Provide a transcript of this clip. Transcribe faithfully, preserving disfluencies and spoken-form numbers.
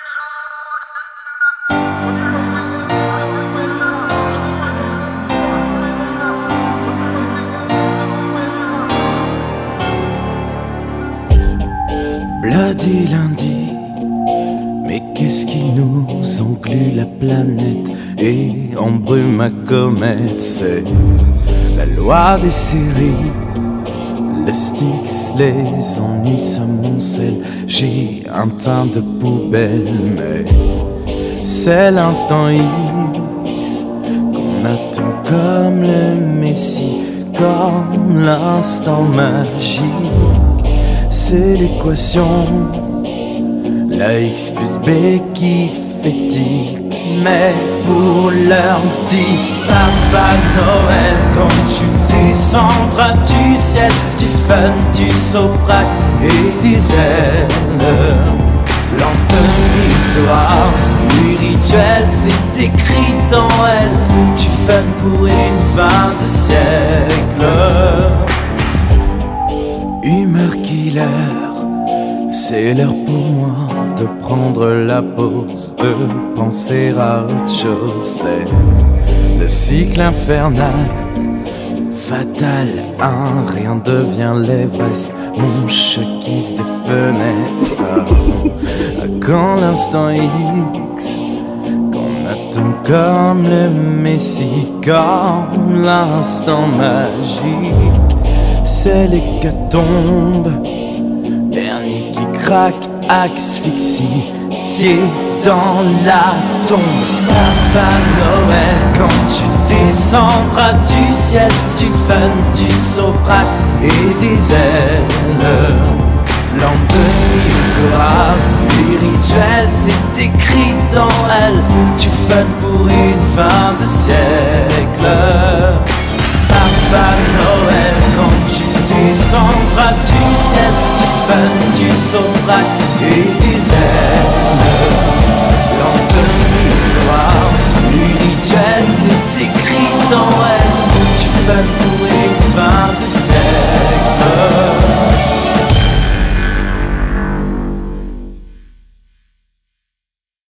Bloody lundi, mais qu'est-ce qui nous englue la planète et embrume ma comète? C'est la loi des séries, le Styx, les ennuis s'amoncellent. J'ai un teint de poubelle, mais c'est l'instant X qu'on attend comme le Messie, comme l'instant magique. C'est l'équation, la X plus B qui fait tilt. Mais pour l'heure, dis Papa Noël, quand tu descendras du ciel, du fun, du soprano et des ailes. Lampe soir, spirituel, c'est écrit dans elle. Du fun pour une fin de siècle. Humeur killer, c'est l'heure pour moi de prendre la pause, de penser à autre chose. C'est le cycle infernal, fatal, un rien devient l'Everest. Mon choquise des fenêtres, quand l'instant X, qu'on attend comme le Messie, comme l'instant magique. C'est l'hécatombe, dernier qui craque, asphyxie, pied dans la tombe. Papa Noël, quand tu descendras du ciel, du fun, du soprano et des ailes. Lampe de nuit sera spirituelle, c'est écrit dans elle. Du fun pour une fin de siècle. Papa Noël, quand tu descendras du ciel, du fun, du soprano et